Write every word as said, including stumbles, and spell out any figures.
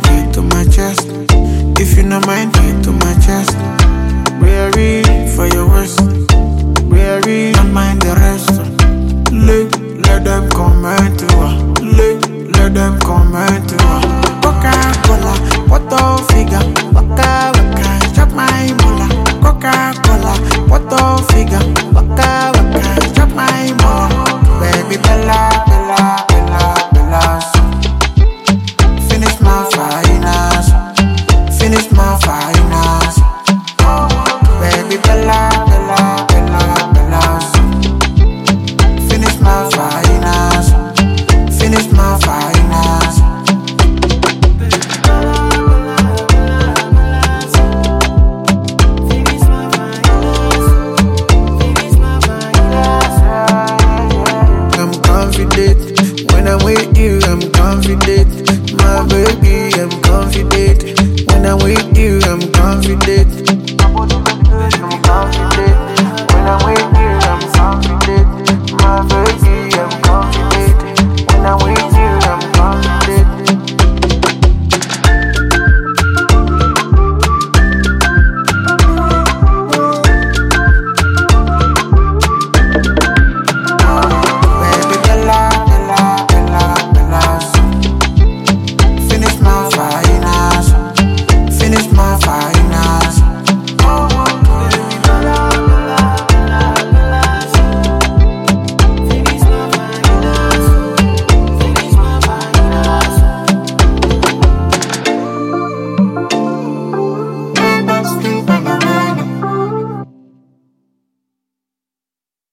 get to my chest. If you no mind, get to my chest. Ready for your worst. Ready, don't mind the rest. Let, let them comment to her. Let, let them comment to her.